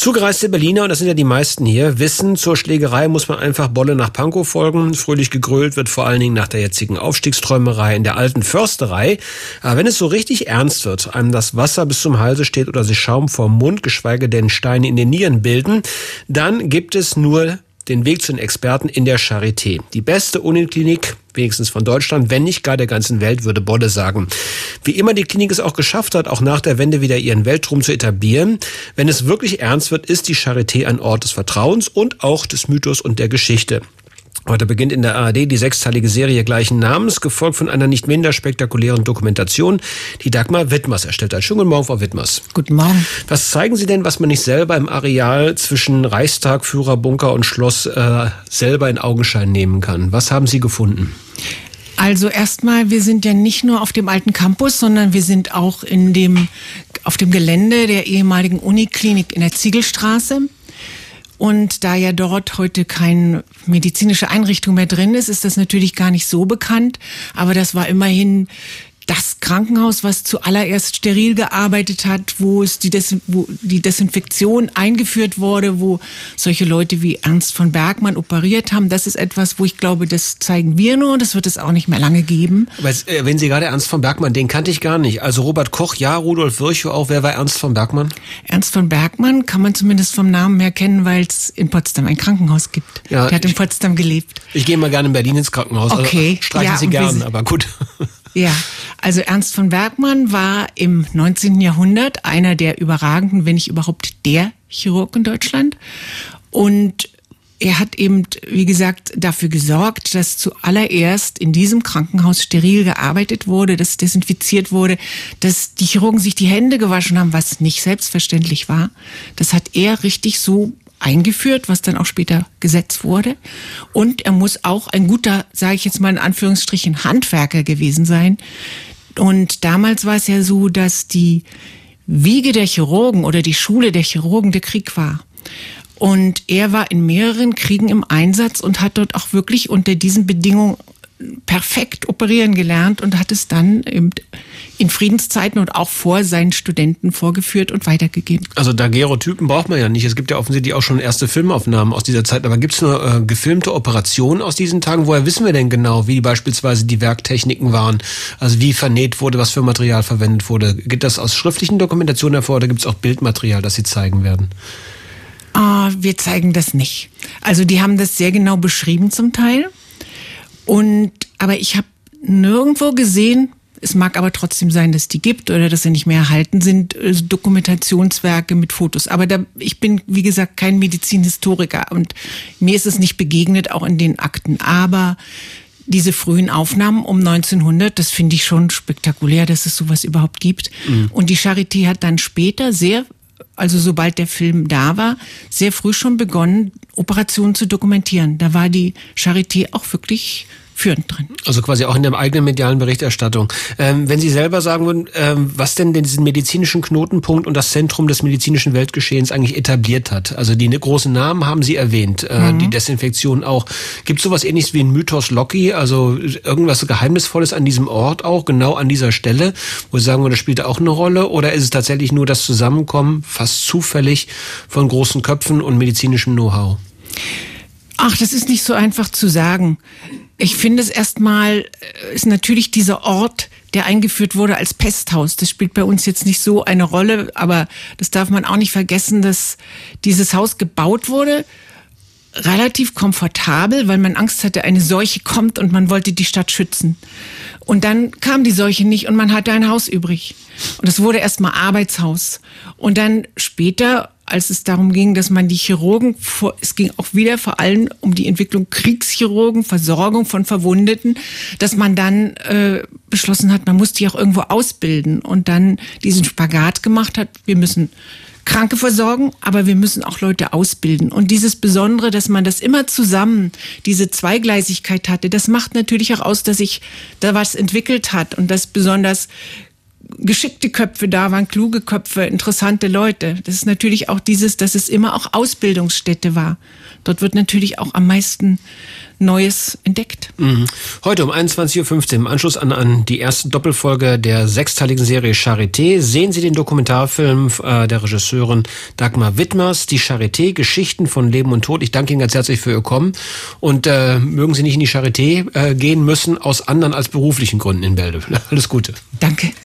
Zugereiste Berliner, und das sind ja die meisten hier, wissen, zur Schlägerei muss man einfach Bolle nach Pankow folgen. Fröhlich gegrölt wird vor allen Dingen nach der jetzigen Aufstiegsträumerei in der alten Försterei. Aber wenn es so richtig ernst wird, einem das Wasser bis zum Halse steht oder sich Schaum vorm Mund, geschweige denn Steine in den Nieren bilden, dann gibt es nur den Weg zu den Experten in der Charité. Die beste Uniklinik, wenigstens von Deutschland, wenn nicht gar der ganzen Welt, würde Bolle sagen. Wie immer die Klinik es auch geschafft hat, auch nach der Wende wieder ihren Weltruhm zu etablieren. Wenn es wirklich ernst wird, ist die Charité ein Ort des Vertrauens und auch des Mythos und der Geschichte. Heute beginnt in der ARD die 6-teilige Serie gleichen Namens, gefolgt von einer nicht minder spektakulären Dokumentation, die Dagmar Wittmers erstellt hat. Schönen guten Morgen, Frau Wittmers. Guten Morgen. Was zeigen Sie denn, was man nicht selber im Areal zwischen Reichstag, Führerbunker und Schloss selber in Augenschein nehmen kann? Was haben Sie gefunden? Also erstmal, wir sind ja nicht nur auf dem alten Campus, sondern wir sind auch auf dem Gelände der ehemaligen Uniklinik in der Ziegelstraße. Und da ja dort heute keine medizinische Einrichtung mehr drin ist, ist das natürlich gar nicht so bekannt. Aber das war immerhin das Krankenhaus, was zuallererst steril gearbeitet hat, wo die Desinfektion eingeführt wurde, wo solche Leute wie Ernst von Bergmann operiert haben. Das ist etwas, wo ich glaube, das zeigen wir nur, das wird es auch nicht mehr lange geben. Aber wenn Sie gerade Ernst von Bergmann, den kannte ich gar nicht. Also Robert Koch, ja, Rudolf Virchow auch. Wer war Ernst von Bergmann? Ernst von Bergmann kann man zumindest vom Namen her kennen, weil es in Potsdam ein Krankenhaus gibt. Ja, der hat in Potsdam gelebt. Ich gehe mal gerne in Berlin ins Krankenhaus. Okay. Also streichen Sie gern, aber gut. Ja, also Ernst von Bergmann war im 19. Jahrhundert einer der überragenden, wenn nicht überhaupt der Chirurg in Deutschland. Und er hat eben, wie gesagt, dafür gesorgt, dass zuallererst in diesem Krankenhaus steril gearbeitet wurde, dass desinfiziert wurde, dass die Chirurgen sich die Hände gewaschen haben, was nicht selbstverständlich war. Das hat er richtig so eingeführt, was dann auch später Gesetz wurde. Und er muss auch ein guter, sage ich jetzt mal in Anführungsstrichen, Handwerker gewesen sein. Und damals war es ja so, dass die Wiege der Chirurgen oder die Schule der Chirurgen der Krieg war. Und er war in mehreren Kriegen im Einsatz und hat dort auch wirklich unter diesen Bedingungen perfekt operieren gelernt und hat es dann in Friedenszeiten und auch vor seinen Studenten vorgeführt und weitergegeben. Also Daguerreotypen braucht man ja nicht. Es gibt ja offensichtlich auch schon erste Filmaufnahmen aus dieser Zeit. Aber gibt es nur gefilmte Operationen aus diesen Tagen? Woher wissen wir denn genau, wie beispielsweise die Werktechniken waren? Also wie vernäht wurde, was für Material verwendet wurde? Geht das aus schriftlichen Dokumentationen hervor oder gibt es auch Bildmaterial, das Sie zeigen werden? Wir zeigen das nicht. Also die haben das sehr genau beschrieben zum Teil. Aber ich habe nirgendwo gesehen, es mag aber trotzdem sein, dass die gibt oder dass sie nicht mehr erhalten sind, Dokumentationswerke mit Fotos. Aber ich bin, wie gesagt, kein Medizinhistoriker und mir ist es nicht begegnet, auch in den Akten. Aber diese frühen Aufnahmen um 1900, das finde ich schon spektakulär, dass es sowas überhaupt gibt. Mhm. Und die Charité hat dann später also sobald der Film da war, sehr früh schon begonnen, Operationen zu dokumentieren. Da war die Charité auch wirklich führend drin. Also quasi auch in der eigenen medialen Berichterstattung. Wenn Sie selber sagen würden, was denn diesen medizinischen Knotenpunkt und das Zentrum des medizinischen Weltgeschehens eigentlich etabliert hat. Also die großen Namen haben Sie erwähnt, die Desinfektion auch. Gibt es sowas ähnliches wie ein Mythos Loki, also irgendwas Geheimnisvolles an diesem Ort auch, genau an dieser Stelle, wo Sie sagen, das spielt auch eine Rolle? Oder ist es tatsächlich nur das Zusammenkommen, fast zufällig, von großen Köpfen und medizinischem Know-how? Ach, das ist nicht so einfach zu sagen. Ich finde es erstmal, ist natürlich dieser Ort, der eingeführt wurde als Pesthaus. Das spielt bei uns jetzt nicht so eine Rolle, aber das darf man auch nicht vergessen, dass dieses Haus gebaut wurde, relativ komfortabel, weil man Angst hatte, eine Seuche kommt und man wollte die Stadt schützen. Und dann kam die Seuche nicht und man hatte ein Haus übrig. Und es wurde erstmal Arbeitshaus. Und dann später, als es darum ging, dass man die Chirurgen, es ging auch wieder vor allem um die Entwicklung Kriegschirurgen, Versorgung von Verwundeten, dass man dann beschlossen hat, man muss die auch irgendwo ausbilden und dann diesen Spagat gemacht hat, wir müssen Kranke versorgen, aber wir müssen auch Leute ausbilden. Und dieses Besondere, dass man das immer zusammen, diese Zweigleisigkeit hatte, das macht natürlich auch aus, dass sich da was entwickelt hat und dass besonders geschickte Köpfe da waren, kluge Köpfe, interessante Leute. Das ist natürlich auch dass es immer auch Ausbildungsstätte war. Dort wird natürlich auch am meisten Neues entdeckt. Heute um 21.15 Uhr im Anschluss an die erste Doppelfolge der sechsteiligen Serie Charité sehen Sie den Dokumentarfilm der Regisseurin Dagmar Wittmers, die Charité, Geschichten von Leben und Tod. Ich danke Ihnen ganz herzlich für Ihr Kommen und mögen Sie nicht in die Charité gehen müssen, aus anderen als beruflichen Gründen in Bälde. Alles Gute. Danke.